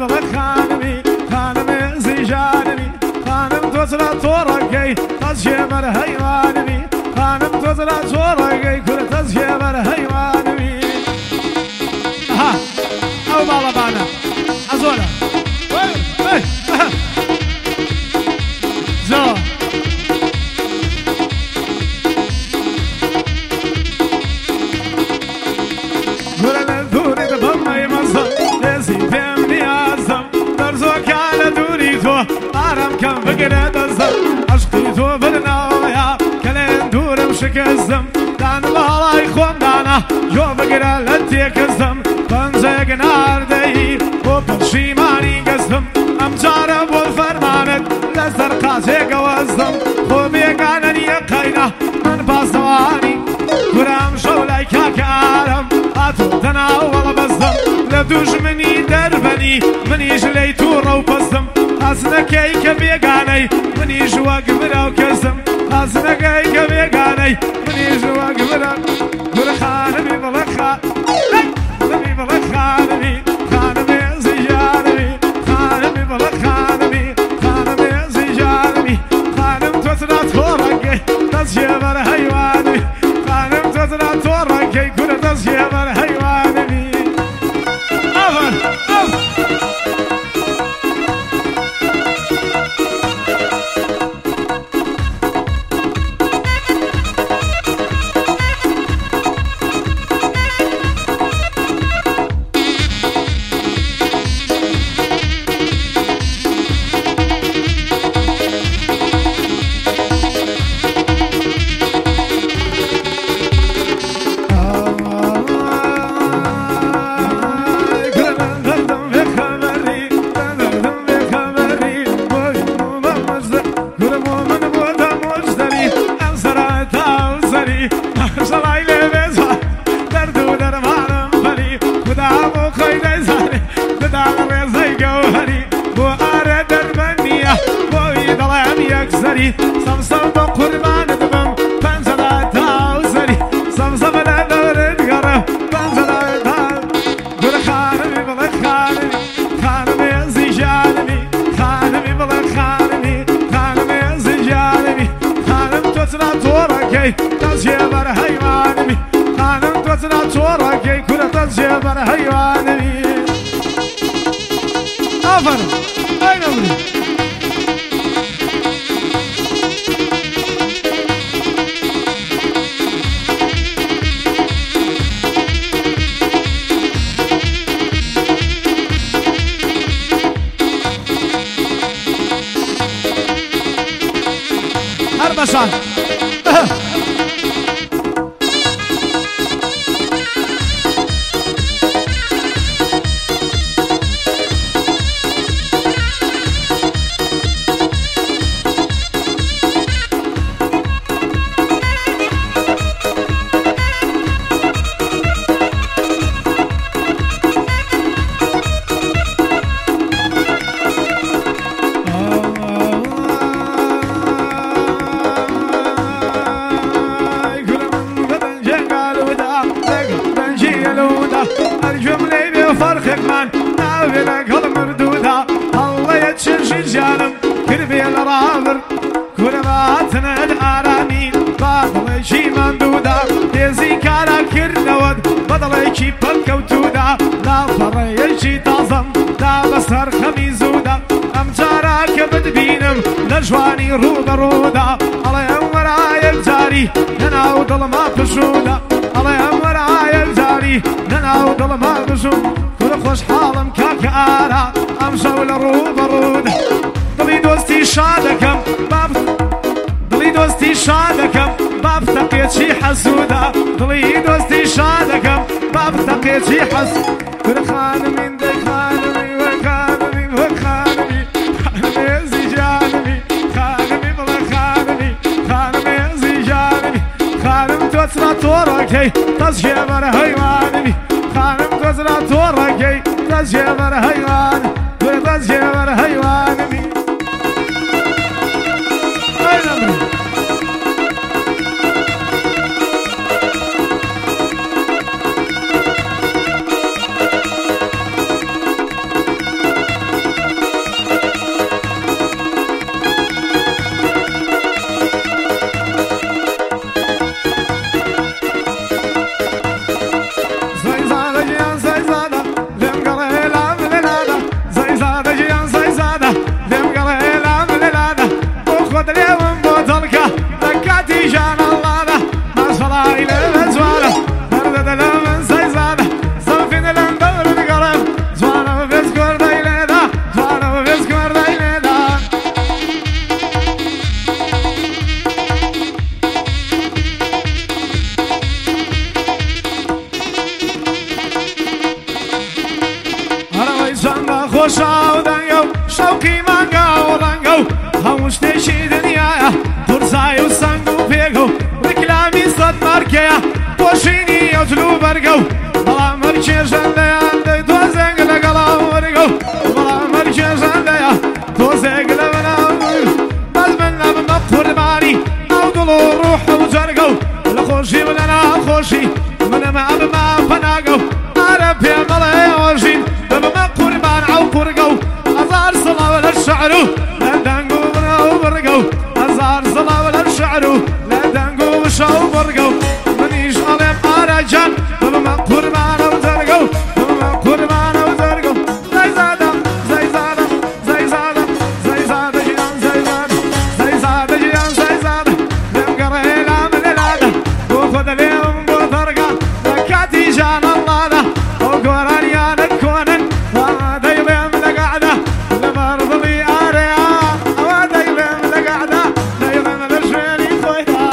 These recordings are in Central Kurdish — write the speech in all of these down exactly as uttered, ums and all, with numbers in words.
بڵێ خانمی خانمی زیژانمی خانم تۆزرا تۆڕەکەی تەزژێبەر هەیوانمی خانم تۆزرا تۆڕەکەی کورە تەزژێبەر هەیوانمی ئەها ئەو باڵەبانە ئەزۆرە زۆر گورە لە دووری دەبەمەی مەزە لێزی پێم نیازم دەرزۆکانە دووری تۆ ئارام کەم بگرە دەزم عەشقی تۆ برناوەیە کە لێن دوورم شکستم دان باڵای خۆمدانە یۆ بگرە لە تێکەزم پەنجەیەک ناردەی بۆ پەشیمانی گەزم ئەم جارە بۆ فەرمانت لە سەر قازێکەوەزم خۆ بێگانە نییە قەینە من پاسەوانی گورام شەو لای کاکە ئارەم هاتۆ تەناوەڵە بەزم لە دوژمنی دەربەنی منیش لەی تووڕە و پەستم حەزنەکەی کە بێگانەی منیش وەک براو کەسم حەزنەکەی کە بێگانەی منیش وەک براو گورە خانمی بڵێ خانمی بڵێ خانمی خانمی زیژانمی خانمی بڵێ خانمی خانمی زیژانمی خانم تۆزرا تۆڕەکەی دەستژێبەر هەیوانمی خانم تۆزرا تۆڕەکەی گورە دەستژێبەر هەیوانمی ئەوەن ئەو سەمسەم بە قوربانت بم پەنجەدا تاوزەری سەمسەم لە دەورت گەڕە پەنجەدا تاو گورە خانمی بڵێ خانمی خانمی زیژانمی خانمی بڵێ خانمی خانمی زیژانمی خانم تۆزرا تۆڕەکەی دەستژێبەر هەیوانمی خانم تۆزرا تۆڕەکەی کورە دەستژێبەر هەیوانمی ئافەرن ئەی نەمری Başan. جوانی ڕوبەڕوودا ئەڵێ ئەم وەرایەک جاری نەناو دڵما پشوودا ئەڵێ ئەم وەرایەک جاری نەناو دڵما پشوو کورە خۆشحاڵم کاکە ئارا ئەم شەو لە ڕوبەڕوودا دڵی دۆستی شادەکەم دڵی دۆستی شادەکەم با بتەقێکی حەسوودا دڵی دۆستی شادەکەم با بتەقێکی حەس کورە خانمین دەی خانمی وە خانمی وە خانمی خانمی زیژانمی تۆزرا تۆڕەکەی دەستژێبەر هەیوانمی خانم تۆزرا تۆڕەکەی دەستژێبەر هەیوان گورە دەستژێبەر هەیوانمی شاو دنگو شوقی منگو رنگو هموش نشی دنیایا درزای و سنگو پیگو رکلامی صد مرکیا بوشینی اجلو برگو بلا مرکی جندیان دی دو زنگ لگلا ورگو بلا مرکی جندیا دو زنگ لگلا ورگو بز من لبم قربانی او دلو روح و جرگو لخوشی ولنا خوشی من ما ما فناگو عرب يا ملاي وجين دبما قربان او قرقو ازار صلا ولا الشعر لا دنقو وبرقو ازار صلا ولا الشعر لا دنقو وشو برقو منيش علم ارجان دبما قربان او زرقو دبما قربان او زرقو زي زاده زي زاده زي زاده زي زاده جيان زي زاده زي زاده جيان زي زاده لم قرينا من الاده وخذ اليوم بطرقه لكاتي جان الله ده وقران يا نكونن وهذا يلم لقعده لمرض لي اريا وهذا يلم لقعده لا يلم لشويني خويدا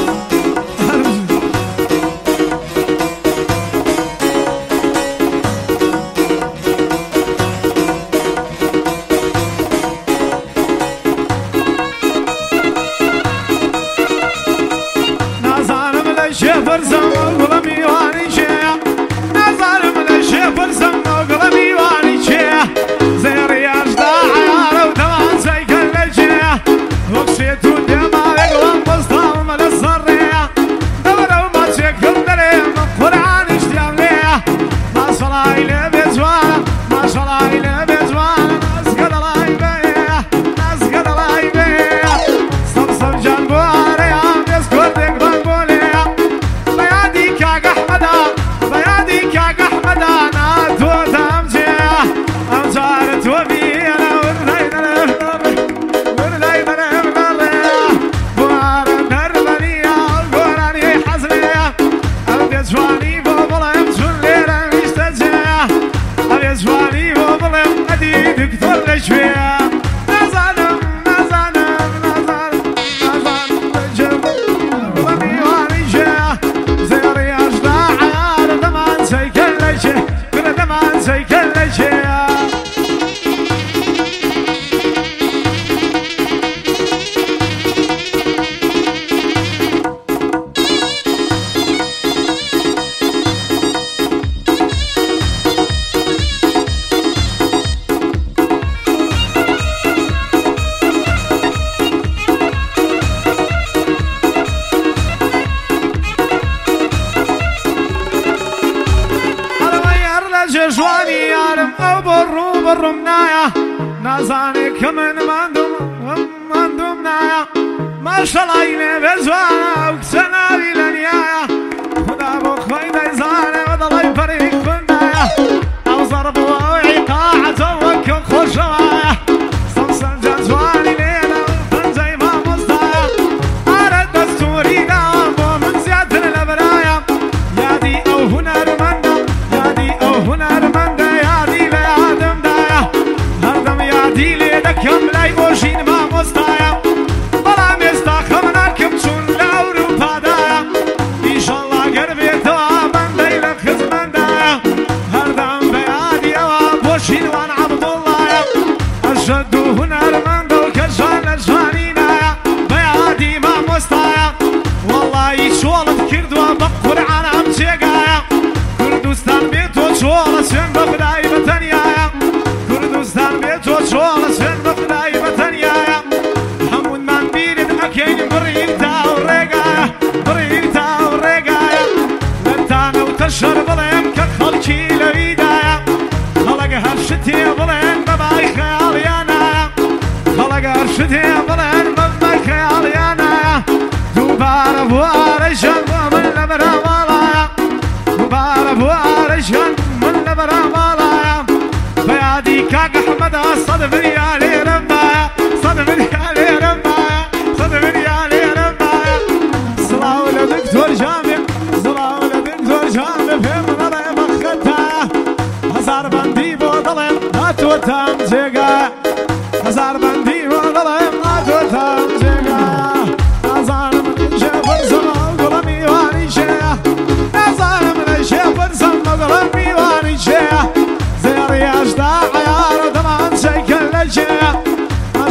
نازانم لشفر زمان ولمي واني شيا نازانم لشفر زمان ولمي واني شيا زي رياش دا عيارة وتمان زي كل شيا وقشيتو ديما يقلم بسطام للصرية دورو ما تشكل دليم قرآن اشتيام ليا ما شاء الله إلي بيزوانا ما شاء الله إلي بيزوانا ناس قد الله يبيا ناس قد الله يبيا صمصم جنبو عريا بيسكر ديك بانبوليا بيادي كاق أحمدا بيادي كاق أحمدا ناتو تامجيا أمجارت وبينا وردينا لفنري وردينا لفنري بوارا نرمانيا القرآن يحزنيا أبي جواني بوبلم جليرا مشتجيا أبي جواني بوبلم أدي دكتور لشويا نازانم نازانم نازانم نازانم لجب بلمي واني جيا زي رياش دا عيار دمان زي كل شيء كل دمان زي كل شيء جواني يارم او برو برمنايا نازاني كمن مندوم مندوم نايا ما شاء الله يلي بزوانا وكسنا بلنيايا خدا بو خويدا يزاني وضل يفريق بنايا او ضربو او عقاعة وكو خوشوايا صمصم جزواني لينا وفنزي ما مصدايا ارد دستوري دابو من زيادة الابرايا يادي او هنر مندا يادي او هنر مندا يادي ليادم دايا هردم يادي ليدكم لاي بوشين ما مصدايا بلام يستاخم ناركم شون لاوروبا دايا ان شاء الله قربي توابن دايلة خزمن دايا هردم بيادي او بوشين وان عبد الله اشد هنر مندا وكشان الجانينايا بيادي ما مصدايا والله يشولد كردوا بقرعان عم تيقايا كردستان بيتو شوال سين بخداي بتنيايا كردستان بيتو شوال سين بخداي بتنيايا حمود من بيرد اكين بريتا ورقايا بريتا ورقايا لتانا وتشر بلين كخلقي لبيدايا خلق هرشتي بلين بباي خياليانايا خلق هرشتي بلين بباي خياليانايا دوبار بوارشان ومن لبرا مالايا دوبار بوارشان من لبرا مالايا بيادي كاق احمدا صدف ريالي رمايا صدف ريالي رمايا صدف ريالي رمايا صلاة ولا دكتور جامع صلاة ولا دكتور جامع في منظر مخدايا هزار بندي بوضلم هاتو تام جيقايا هزار بندي بوضلم هاتو تام جيقايا نازان من شفر زمان قلمي واني شيا نازان من شفر زمان قلمي واني شيا زي رياش دا عيار دمان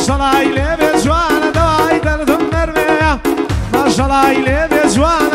شاء الله إلي بجوان دواي دردم نرمي ما شاء الله إلي بجوان